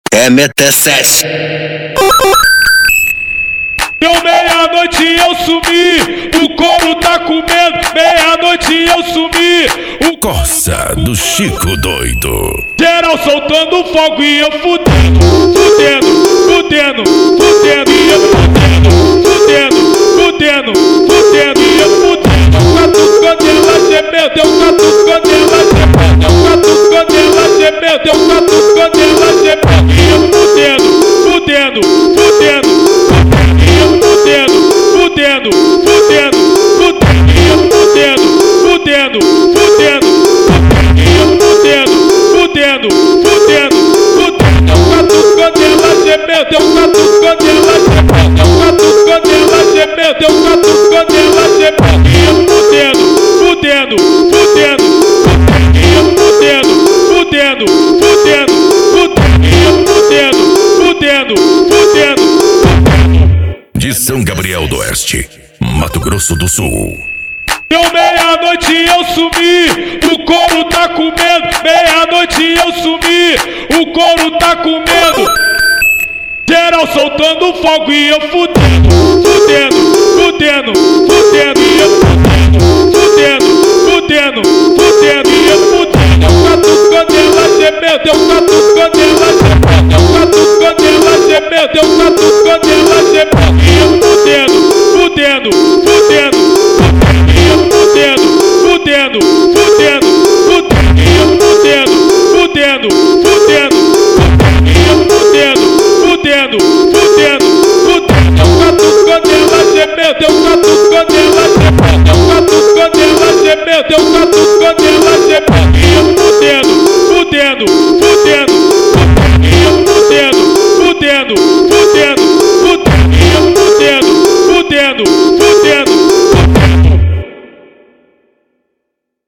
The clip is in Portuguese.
MT7. Deu meia-noite eu sumi, o couro tá comendo. Meia-noite eu sumi, o Corsa do Chico Doido. geral soltando fogo e eu fudendo, fudendo, fudendo, fudendo e eu fudendo, fudendo, fudendo, fudendo e eu fudendo. Catucando ela gemendo, eu catucando ela gemendo, eu catucando ela gemendo, eu catucando ela gemendo e eu fudendo, fudendo, fudendo, e eu fudendo, fudendo, fudendo, fudendo e eu fudendo, fudendo, fudendo, e eu fudendo, fudendo, fudendo, fudendo. Eu catucando ela gemendo, eu catucando ela gemendo, eu catucando ela gemendo, eu catucando ela gemendo e eu fudendo, fudendo, fudendo, e eu fudendo, fudendo, fudendo, fudendo e eu fudendo, fudendo, fudendo. De São Gabriel do Oeste, Mato Grosso do Sul. Deu meia-noite eu sumi, o couro tá comendo. Meia-noite eu sumi, o couro tá comendo. Geral soltando fogo e eu fudendo, fudendo, fudendo, fudendo e eu fudendo, fudendo, fudendo, fudendo e eu fudendo. Eu catucando ela gemendo, eu catucando ela gemendo, eu catucando ela gemendo, eu catucando ela gemendo e eu fudendo, fudendo, fudendo, e eu fudendo, fudendo, fudendo, fudendo e eu fudendo, fudendo, fudendo, e eu fudendo, fudendo, fudendo, fudendo. Eu catucando ela gemendo, eu catucando ela gemendo, eu catucando ela gemendo, eu